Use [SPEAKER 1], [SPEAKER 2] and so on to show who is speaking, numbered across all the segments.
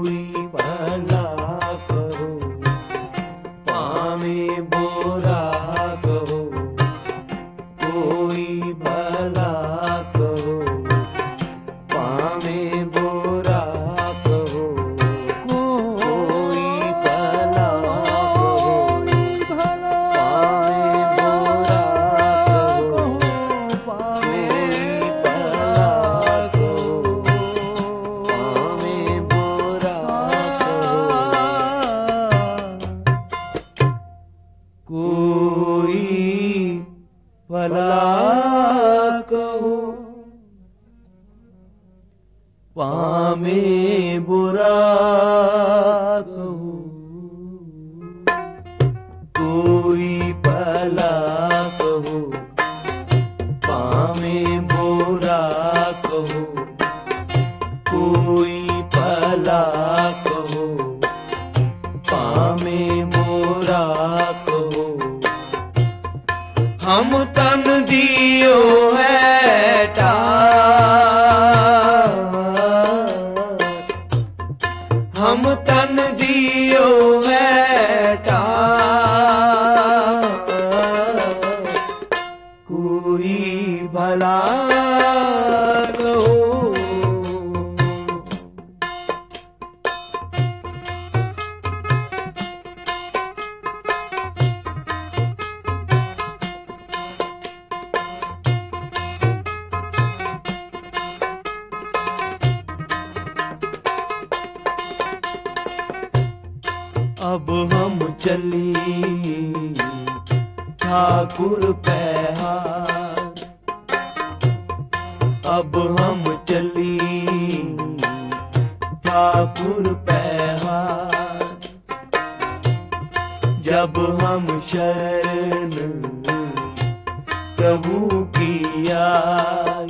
[SPEAKER 1] कोई भला कहो पावे बुरा कहो, कोई भला कहो पावे बुरा कहो, कोई भला कहो पावे बुरा कहो, कोई भला कहो पावे बुरा कहो, कोई भला कहो पावे बुरा कहो, कोई भला कहो पावे बुरा कहो, कोई भला कहो पावे बुरा कहो। हम तन दियो है हम तन दियो है कोई भला कहो। अब हम चली ठाकुर पैहार, अब हम चली ठाकुर पैहार, जब हम शरण प्रभु की आए,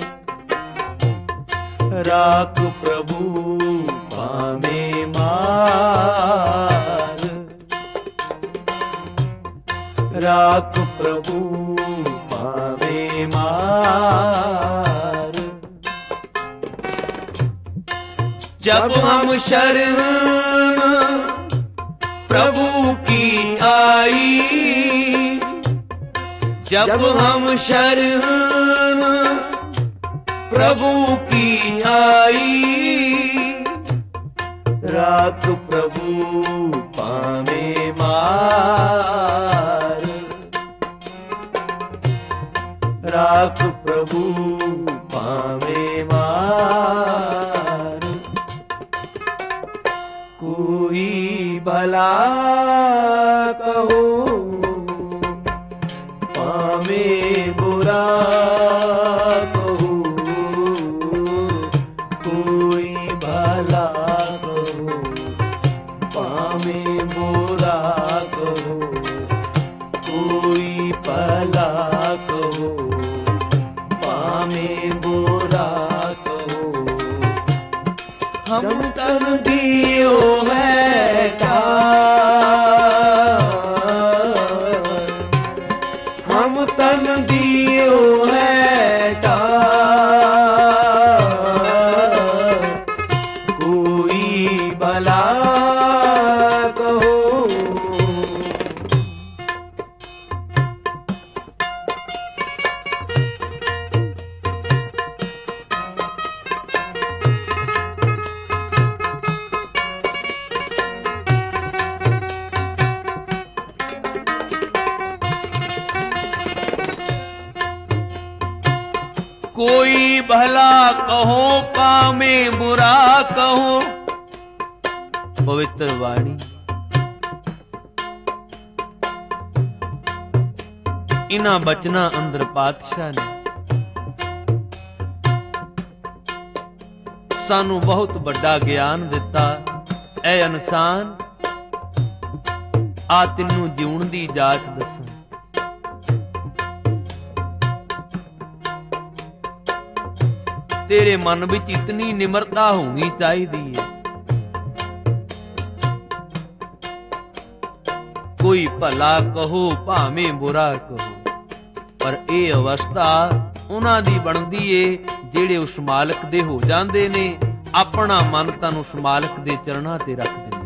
[SPEAKER 1] राख प्रभु पावे मार, राख प्रभु पावे मार। जब हम शरण प्रभु की आई, जब हम शरण प्रभु की आई, राख प्रभु पावे मार, राख प्रभु पावे मार। कोई भला कहो पावे बुरा कहो, कोई भला कहो पावे बुरा कहो, कोई भला कहो पावे बुरा कहो। हम तन दियो है हम तन दियो है कोई भला कहो। कोई भला कहो पावे बुरा कहो, पवित्र वाणी इन्हां बचना अंदर पातशाह ने सानू बहुत बड़ा ज्ञान दिता। ऐ इंसान आ तेनू जीवन दी जाच दसां, तेरे मन विच इतनी निमरता होनी चाहिए है। कोई भला कहो भावें बुरा कहो, पर यह अवस्था उन्हां दी बनदी है जेड़े उस मालक दे हो जांदे ने, ਆਪਣਾ ਮਨ ਤਨ ਉਸ ਮਾਲਕ ਦੇ ਚਰਨਾਂ ਤੇ ਰੱਖ ਦਿੰਦੇ।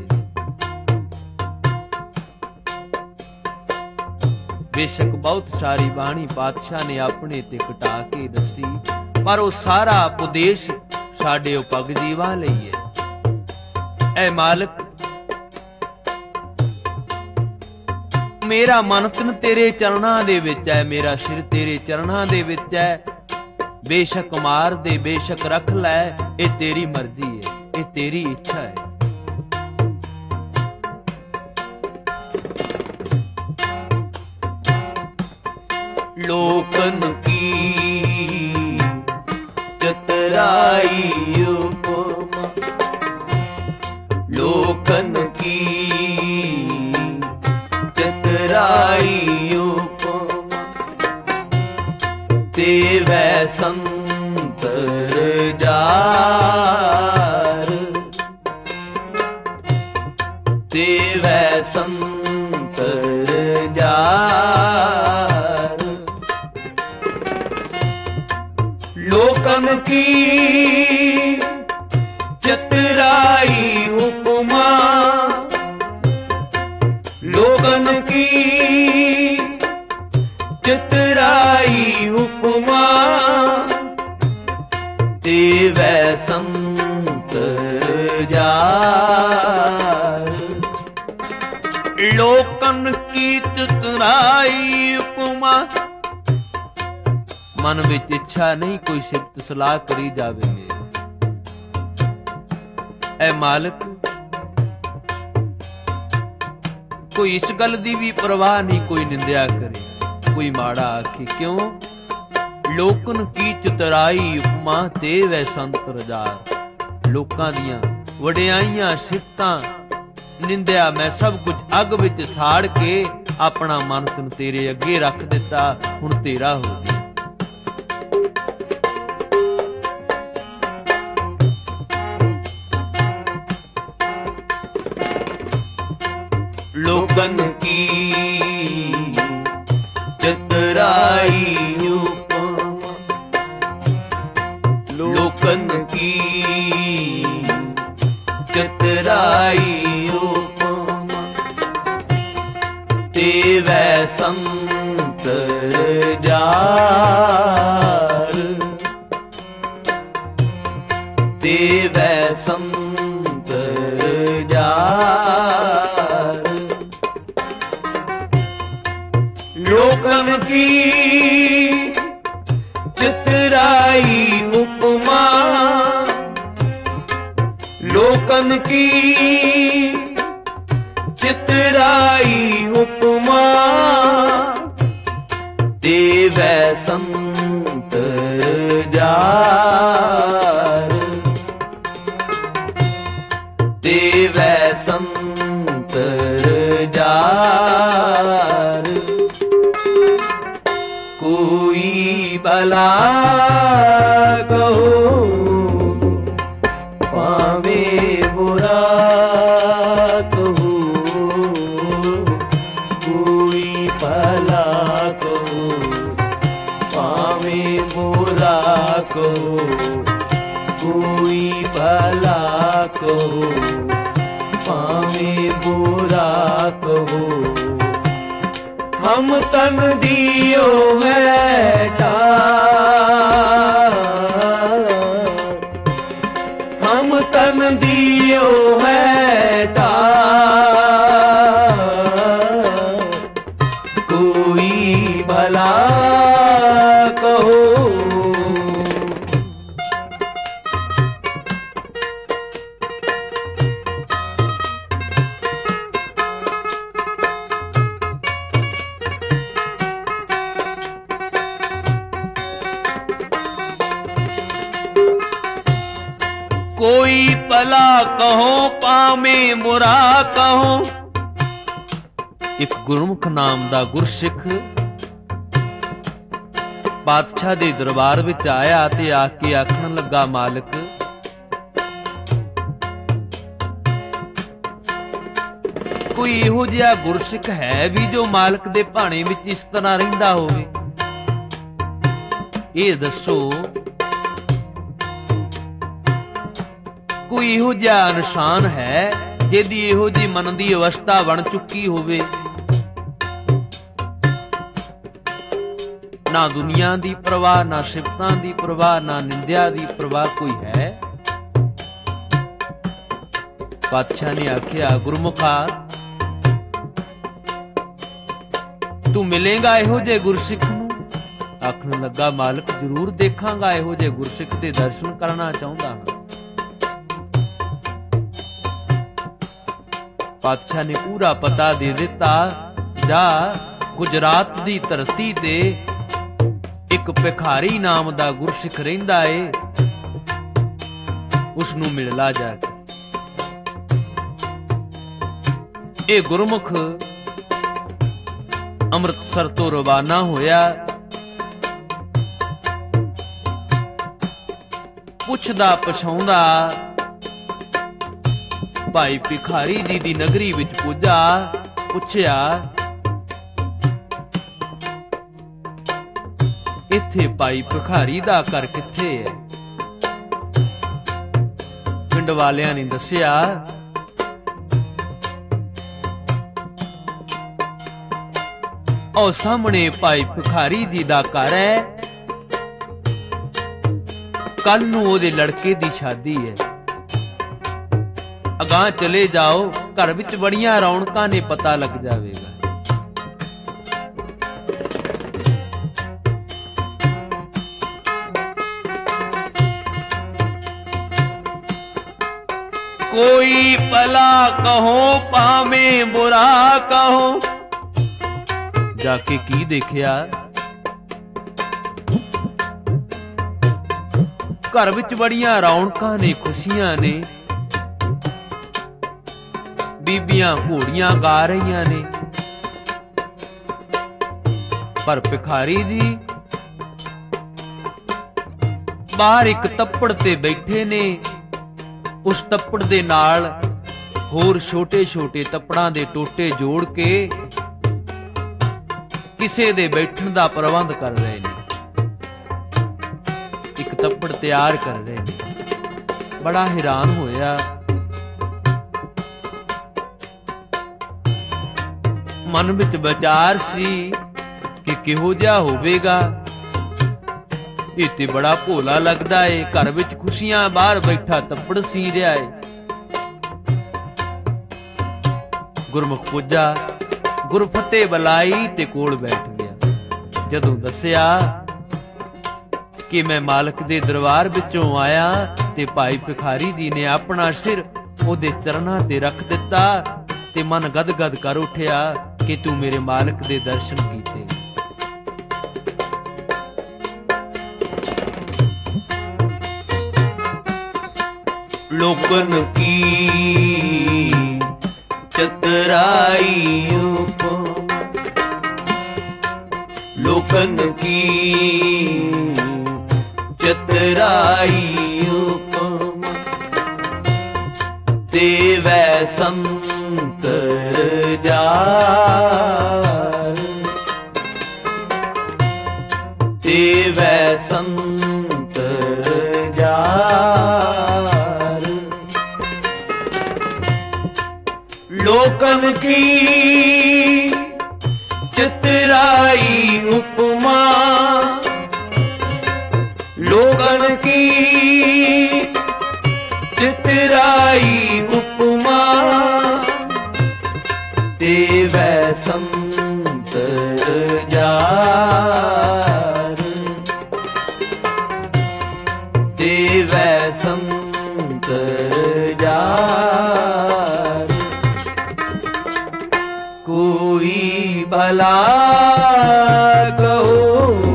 [SPEAKER 1] ਬੇਸ਼ੱਕ ਬਹੁਤ ਸਾਰੀ ਬਾਣੀ ਪਾਤਸ਼ਾਹ ਨੇ ਆਪਣੇ ਤੇ ਕਟਾ ਕੇ ਦੱਸੀ, ਪਰ ਉਹ ਸਾਰਾ ਉਪਦੇਸ਼ ਸਾਡੇ ਉਪਗ ਜੀਵਾਂ ਲਈ ਹੈ। ਐ ਮਾਲਕ, ਮੇਰਾ ਮਨ ਤਨ ਤੇਰੇ ਚਰਨਾਂ ਦੇ ਵਿੱਚ ਹੈ, ਮੇਰਾ ਸਿਰ ਤੇਰੇ ਚਰਨਾਂ ਦੇ ਵਿੱਚ ਹੈ। ਬੇਸ਼ੱਕ ਮਾਰ ਦੇ, ਬੇਸ਼ੱਕ ਰੱਖ ਲੈ, ਇਹ ਤੇਰੀ ਮਰਜ਼ੀ ਹੈ, ਇਹ ਤੇਰੀ ਇੱਛਾ ਹੈ। लोकन की चतुराई उपमा, लोकन की चतुराई उपमा, तेवै संतर जार, तेवै संतर जार। लोकन की चतुराई उपमा, लोकन की चतुराई उपमा, तेवै संतर जार। लोकन की चतुराई उपमा, मन विच इच्छा नहीं कोई सिफत सलाह करी जावेंगे। ऐ मालिक, कोई इस गल दी भी परवाह नहीं, कोई निंदिया करे, कोई माड़ा आखे। क्यों? लोकन की चतुराई उपमा, ते वै संतर जार। लोकां दियां वडियाइयां सिफतां निंदिया मैं सब कुछ अग विच साड़ के अपना मन तन तेरे अगे रख दिता, हुण तेरा हो गया। लोकन की चतुराई उपमा, लोकन की चतुराई उपमा, तेवै संतर जार, तेवै संतर जार। लोकन की चतुराई उपमा, लोकन की चतुराई उपमा, तेवै संतर जार, तेवै संतर जार। कोई भला कहो पावे बुरा कहो, कोई भला कहो पावे बुरा कहो, कोई भला कहो पावे बुरा कहो। हम तन दियो है ठार, हम तन दियो है ठार। कोई भला कहो कोई भला कहो पावे बुरा कहो। एक गुरमुख नाम दा गुरसिख पातशाह दे दरबार विच आया ते आके आखण लगा, मालिक कोई इहो जिहा गुरसिख है भी जो मालिक दे भाणे विच इस तरह रहिंदा होवे? इह दसो। कोई इहो जिहा इनसान है जिहदी इहो जी मन की अवस्था बन चुकी होवे, ना दुनिया की परवाह, ना सिफतां की परवाह, ना निंदिया की परवाह कोई है। पातशाह ने आख्या, गुरमुखा तू मिलेगा इहो जे गुरसिख नूं? आखण लगा, मालक जरूर देखांगा, इहो जे गुरसिख दे दर्शन करना चाहुंदा हां। पातशाह ने पूरा पता दे दिता, जा गुजरात दी धरती ते एक भिखारी नाम दा गुरसिख रहिंदा है, उस नूं मिल ला जाके। ये गुरमुख अमृतसर तो रवाना होया, पुछदा पछाउंदा भाई भिखारी जी दी नगरी विच पुजा। पुछया, इत्थे भाई भिखारी दा घर कित्थे है? पिंड वालियां ने दस्सिया, और सामने भाई भिखारी जी दा घर है, कल नूं ओदे लड़के दी शादी है, अगां चले जाओ, घर विच बड़ियां रौनकां ने, पता लग जावेगा। कोई भला कहो भावें बुरा कहो। जाके की देखिया, घर विच बड़ियां रौनकां ने, खुशियां ने, बीबियां घोड़ियां गा रहीआं ने, पर भिखारी जी बाहर एक तप्पड़ ते बैठे ने। उस तप्पड़ दे नाल होर छोटे छोटे तप्पड़ां दे टोटे जोड़ के किसे दे बैठण दा प्रबंध कर रहे ने, एक तप्पड़ तैयार कर रहे ने। बड़ा हैरान होया, मन विच विचार सी कि किहो जिहा होवेगा, ये ते बड़ा भोला लगदा है, घर विच खुशियां, बाहर बैठा तप्पड़ सी रहा है। गुरमुख पुजा, गुरफतेह बुलाई ते कोल बैठ गया। जदों दस्सिया कि मैं मालक दे दरबार विचों आया, ते भाई भिखारी जी ने अपना सिर ओदे चरणां ते रख दिता, ते मन गदगद कर उठिया कि तू मेरे मालक दे दर्शन कीते। लोकन की चतुराई उपमा, लोकन की चतुराई उपमा, देवै संतर जार, देवै संतर जार। लोकन की चतुराई उपमा, लोकन की चतुराई उपमा, देवै संतर जार, देवै संतर जार। कोई भला कहो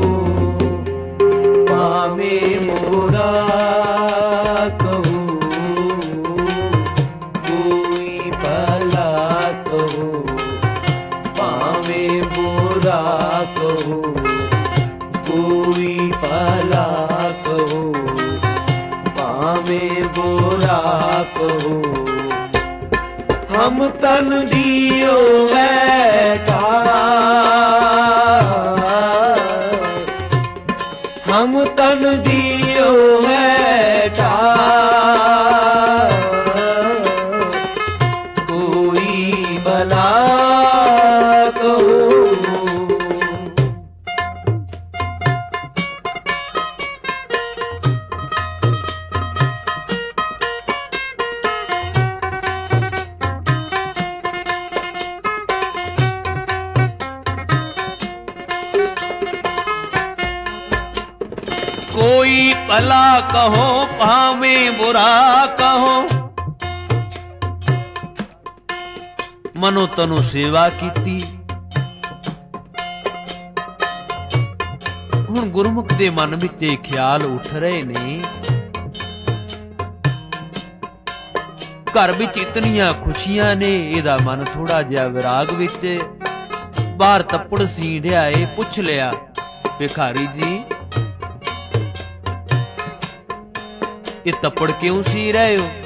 [SPEAKER 1] भावें बुरा कहो, कोई भला कहो भावें बुरा कहो, कोई भला कहो भावें बुरा कहो। हम तन दियो हम तन दियो ਭਲਾ ਕਹੋ ਭਾਵੇਂ ਬੁਰਾ ਕਹੋ, ਮਨੋ ਤਨੋ ਸੇਵਾ ਕੀਤੀ। ਹੁਣ ਗੁਰਮੁਖ ਦੇ ਮਨ ਵਿੱਚ ਇਹ ਖਿਆਲ ਉੱਠ ਰਹੇ ਨੇ, ਘਰ ਵਿੱਚ ਇਤਨੀਆਂ ਖੁਸ਼ੀਆਂ ਨੇ, ਇਹਦਾ ਮਨ ਥੋੜਾ ਜਿਹਾ ਵਿਰਾਗ ਵਿੱਚ। ਬਾਹਰ ਤੱਪੜ ਸੀ ਰਿਹਾ ਏ, ਪੁੱਛ ਲਿਆ ਭਿਖਾਰੀ ਜੀ ਇਹ ਤੱਪੜ ਕਿਉਂ ਸੀ ਰਹੇ ਹੋ?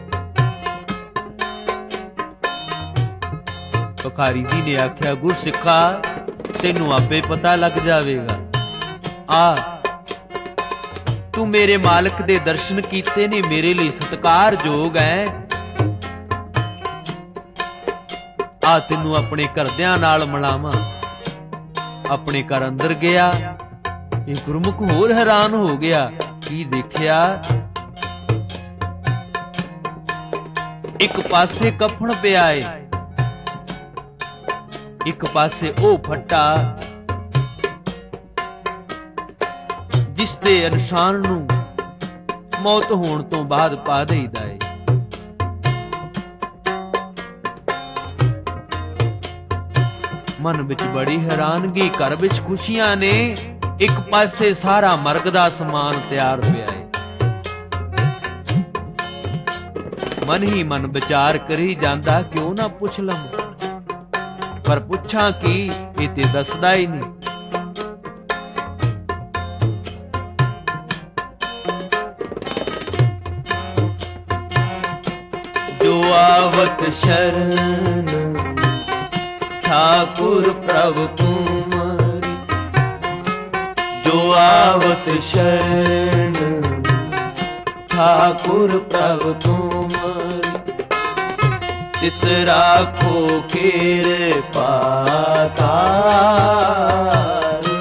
[SPEAKER 1] ਭਿਖਾਰੀ ਜੀ ਨੇ ਆਖਿਆ, ਗੁਰਸਿੱਖਾ ਤੈਨੂੰ ਆਪੇ ਪਤਾ ਲੱਗ ਜਾਵੇਗਾ। ਆ ਤੂੰ ਮੇਰੇ ਮਾਲਕ ਦੇ ਦਰਸ਼ਨ ਕੀਤੇ ਨੇ, ਮੇਰੇ ਲਈ ਸਤਿਕਾਰਯੋਗ ਹੈ। ਆ ਤੈਨੂੰ ਆਪਣੇ ਘਰਦਿਆਂ ਨਾਲ ਮਿਲਾਵਾਂ। ਆਪਣੇ ਘਰ ਅੰਦਰ ਗਿਆ, ਇਹ ਗੁਰਮੁਖ ਹੋਰ ਹੈਰਾਨ ਹੋ ਗਿਆ। ਕੀ ਦੇਖਿਆ? ਇੱਕ ਪਾਸੇ ਕਫਨ ਪਿਆ ਏ, ਇੱਕ ਪਾਸੇ ਉਹ ਫੱਟਾ ਜਿਸ ਦੇ ਇਨਸਾਨ ਨੂੰ ਮੌਤ ਹੋਣ ਤੋਂ ਬਾਅਦ ਪਾ ਦੇਈਦਾ ਏ। ਮਨ ਵਿੱਚ ਬੜੀ ਹੈਰਾਨਗੀ, ਘਰ ਵਿੱਚ ਖੁਸ਼ੀਆਂ ਨੇ, ਇੱਕ ਪਾਸੇ ਸਾਰਾ ਮਰਗ ਦਾ ਸਮਾਨ ਤਿਆਰ ਪਿਆ ਏ। ਮਨ ਹੀ ਮਨ ਵਿਚਾਰ ਕਰੀ ਜਾਂਦਾ, ਕਿਉਂ ਨਾ ਪੁੱਛ ਲਵਾਂ, ਪਰ ਪੁੱਛਾਂ ਕੀ, ਇਹ ਤੇ ਦੱਸਦਾ ਹੀ ਨਹੀਂ। ਜੋ ਆਵਤ ਸ਼ਰਨ ठाकुर प्रभु तुम्हारी, जो आवत शरण ठाकुर प्रभु तुम्हारी, तिस राखो कृपा तार,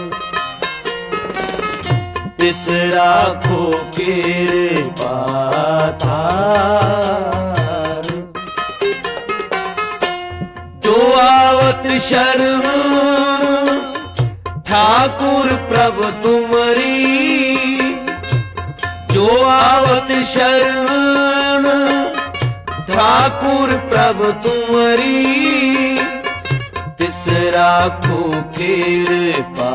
[SPEAKER 1] तिस राखो कृपा तार। जो आवत शरण ठाकुर प्रभु तुमरी, जो आवत शरण ठाकुर प्रभु तुमरी, तिस राखो कृपा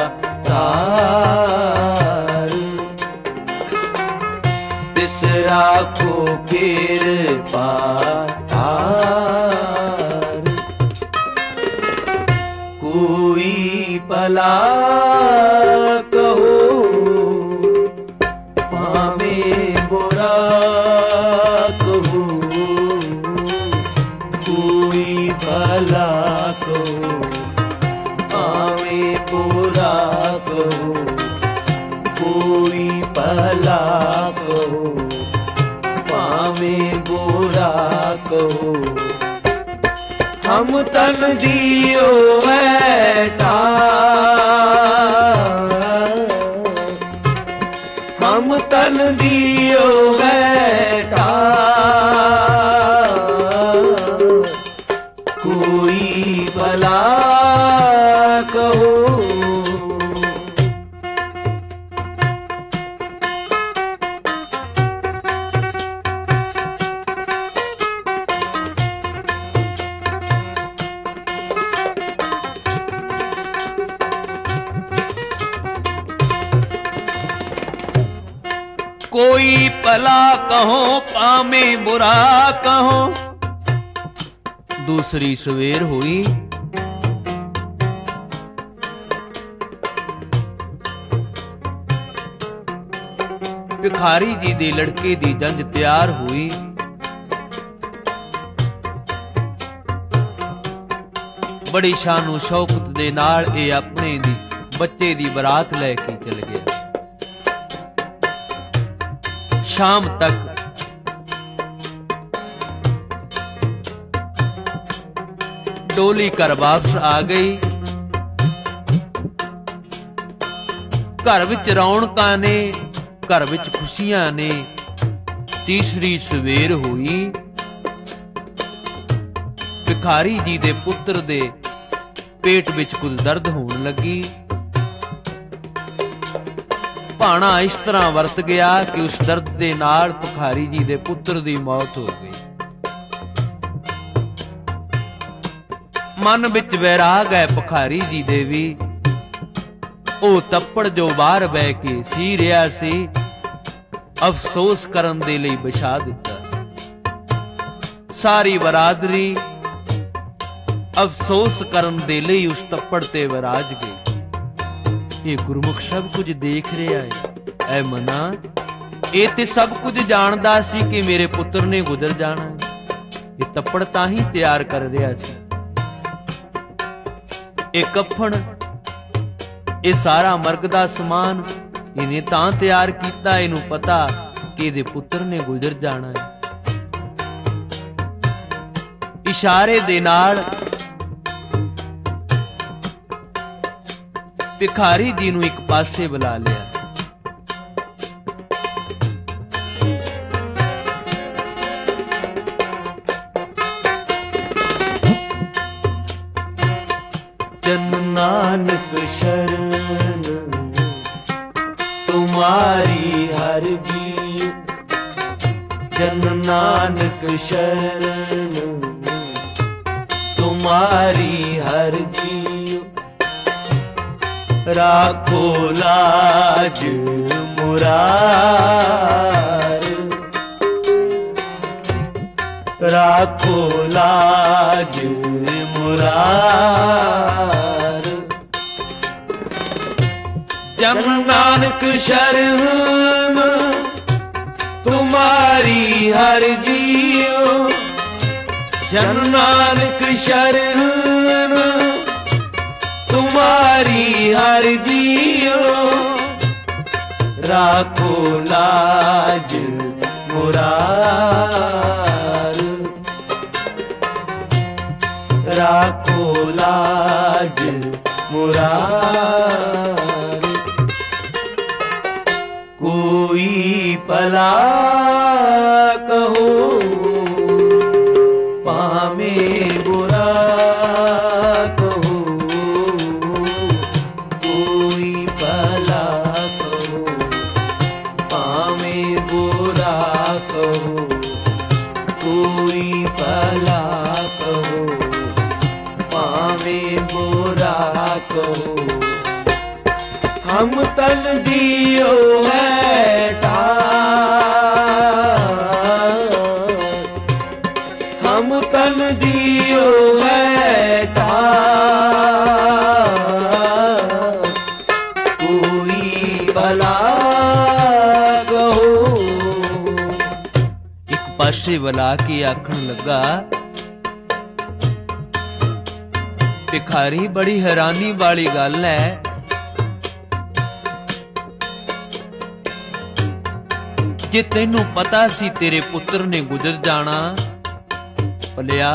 [SPEAKER 1] तार, तिस राखो कृपा तार। कोई भला कहो भावे बुरा कहो, कोई भला कहो भावे बुरा कहो, कोई भला कहो भावे बुरा कहो, हम तन दियो बैठा, हम तन दियो बैठा, कोई भला कहो। कोई भला कहो पामे बुरा कहो। दूसरी सवेर हुई, भिखारी जी दे लड़के दी जंज तैयार हुई। बड़ी शानो शौकत दे नाल ए अपने दी बच्चे दी बरात लेके चल गया। शाम तक डोली घर वापस आ गई। घर विच रौनकां ने, घर विच खुशियां ने। तीसरी सवेर हुई, भिखारी जी दे पुत्र दे पेट विच कुछ दर्द होण लगी। ਭਾਣਾ ਇਸ ਤਰ੍ਹਾਂ ਵਰਤ ਗਿਆ ਕਿ ਉਸ ਦਰਦ ਦੇ ਨਾਲ ਭਿਖਾਰੀ ਜੀ ਦੇ ਪੁੱਤਰ ਦੀ ਮੌਤ ਹੋ ਗਈ। ਮਨ ਵਿੱਚ ਵੈਰਾਗ ਹੈ ਭਿਖਾਰੀ ਜੀ ਦੇ ਵੀ। ਉਹ ਤੱਪੜ ਜੋ ਬਾਹਰ ਬਹਿ ਕੇ ਸੀ ਰਿਹਾ ਸੀ, ਅਫਸੋਸ ਕਰਨ ਦੇ ਲਈ ਵਿਛਾ ਦਿੱਤਾ। ਸਾਰੀ ਬਰਾਦਰੀ ਅਫਸੋਸ ਕਰਨ ਦੇ ਲਈ ਉਸ ਤੱਪੜ ਤੇ ਵਿਰਾਜ ਗਈ। ਇਹ ਗੁਰਮੁਖ ਸਭ ਕੁਝ ਦੇਖ ਰਿਹਾ ਹੈ। ਐ ਮਨਾ, ਇਹ ਤੇ ਸਭ ਕੁਝ ਜਾਣਦਾ ਸੀ ਕਿ ਮੇਰੇ ਪੁੱਤਰ ਨੇ ਗੁਜ਼ਰ ਜਾਣਾ ਹੈ। ਇਹ ਤੱਪੜ ਤਾਂ ਹੀ ਤਿਆਰ ਕਰ ਰਿਹਾ ਸੀ। ਇਹ ਕਫਨ, ਇਹ ਸਾਰਾ ਮਰਗ ਦਾ ਸਮਾਨ ਇਹਨੇ ਤਾਂ ਤਿਆਰ ਕੀਤਾ, ਇਹਨੂੰ ਪਤਾ ਕਿ ਇਹਦੇ ਪੁੱਤਰ ਨੇ ਗੁਜ਼ਰ ਜਾਣਾ ਹੈ। ਇਸ਼ਾਰੇ ਦੇ ਨਾਲ ਭਿਖਾਰੀ ਜੀ ਨੂੰ ਇੱਕ ਪਾਸੇ ਬੁਲਾ ਲਿਆ। जन नानक शरण तुम्हारी हर जी, जन नानक शरण तुम्हारी हर जी। राखो लाज मुरार, राखो लाज मुरार। जन नानक शरण तुम्हारी हर जियो, जन नानक शरण तुम्हारी हर जियो। राखो लाज मुरार, राखो लाज मुरार। कोई भला कहो पामे बुरा कहो, कोई भला कहो पामे बुरा कहो, कोई भला कहो पामे बुरा कहो। हम तन दियो है ठार, हम तन दियो है ठार। कोई भला कहो। एक पासे बुला के आखण लगा, भिखारी बड़ी हैरानी वाली गल है, जे तैनू पता सी तेरे पुत्र ने गुजर जाना, भलिया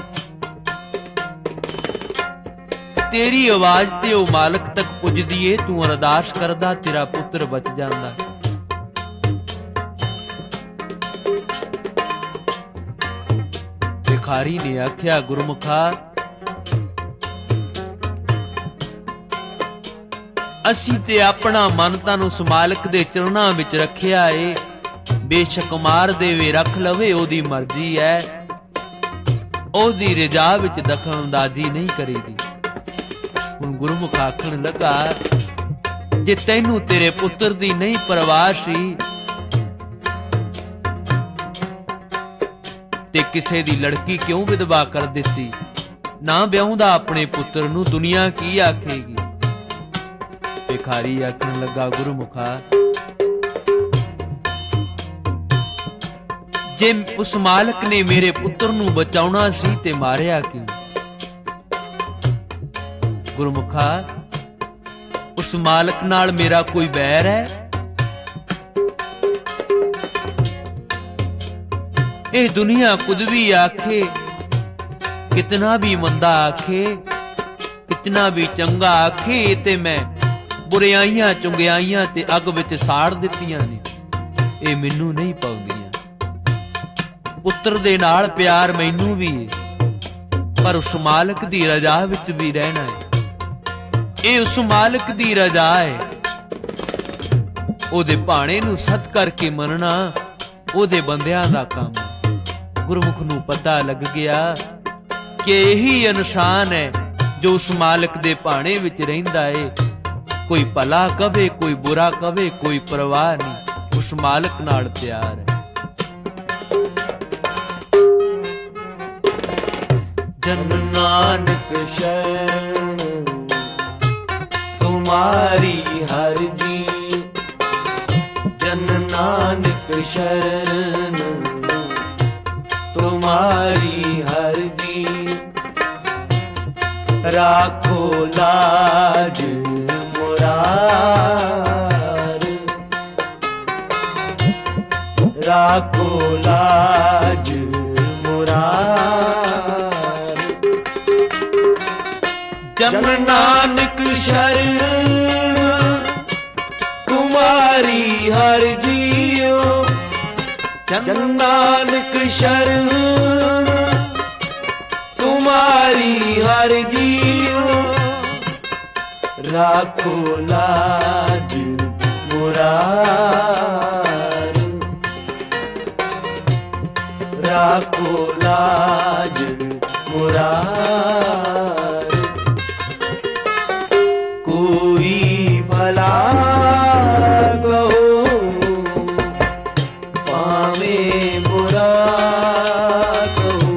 [SPEAKER 1] तेरी आवाज ते ओ मालक तक पुजदी ए, तू अरदास करदा तेरा पुत्र बच जांदा। भिखारी ने आख्या, गुरमुखा असी ते अपना मन तन उस मालक दे चरणां विच रखिया ए, बेशक मार देवे रख लवे ओदी मर्जी है, ओदी रजा विच दखलअंदाजी नहीं करीदी। हुण गुरमुख आखण लगा, जे तैनू तेरे पुत्र दी नहीं परवाह सी ते किसे दी लड़की क्यों विधवा कर दिती, ना ब्याहुंदा अपने पुत्र नू, दुनिया की आखेगी। भिखारी आखण लगा, गुरमुखा जे उस मालक ने मेरे पुत्र नू बचाउणा सी ते मारिया क्यों? गुरमुखा उस मालक नाल मेरा कोई बैर है? ये दुनिया कुछ भी आखे, कितना भी मंदा आखे, कितना भी चंगा आखे, ते मैं बुराइयां चुंगियाइयां ते अग विच साड़ दित्तियां ने, ये मैनू नहीं पाउंदियां। पुत्र दे नाल प्यार मैनू भी है, पर उस मालक दी रजा विच भी रहना है। ये उस मालक दी रजा है। ਉਹਦੇ ਭਾਣੇ ਨੂੰ ਸਤ ਕਰਕੇ ਮੰਨਣਾ ਉਹਦੇ ਬੰਦਿਆਂ ਦਾ ਕੰਮ। ਗੁਰਮੁਖ ਨੂੰ ਪਤਾ ਲੱਗ ਗਿਆ ਕਿ ਇਹੀ ਇਨਸਾਨ ਹੈ ਜੋ ਉਸ ਮਾਲਕ ਦੇ ਭਾਣੇ ਵਿੱਚ ਰਹਿੰਦਾ ਏ। ਕੋਈ ਭਲਾ ਕਵੇ, ਕੋਈ ਬੁਰਾ ਕਵੇ, ਕੋਈ ਪਰਵਾਹ ਨਹੀਂ, ਉਸ ਮਾਲਕ ਨਾਲ ਪਿਆਰ ਹੈ। जन नानक शरण तुम्हारी हर जी, जन नानक शरण तुम्हारी हर जी, राखो लाज मुरार, राखो लाज मुरार। जन नानक शरण तुम्हारी हर जियो, जन नानक शरण तुम्हारी हर जियो, राखो लाज मुरार, राखो लाज मुरार। कोई भला कहो पावे बुरा कहो,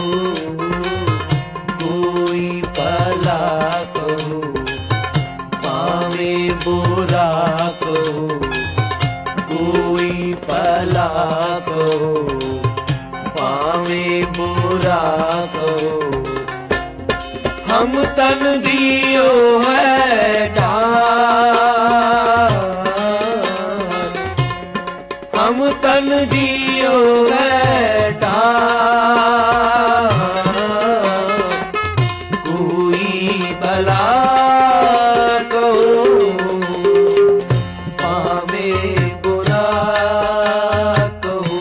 [SPEAKER 1] कोई भला कहो पावे बुरा कहो, कोई भला कहो पावे बुरा कहो। हम तन दियो है दान, हम तन दियो है दान, कोई भला कहो पावे बुरा कहो,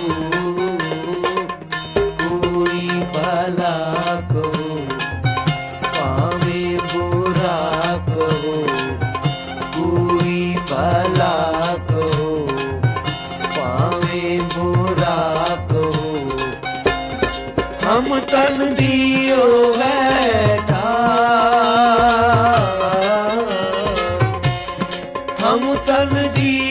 [SPEAKER 1] कोई भला कहो पावे बुरा कहो, कोई भला कहो पावे बुरा कहो। हम तन दियो है दान, हम तन दियो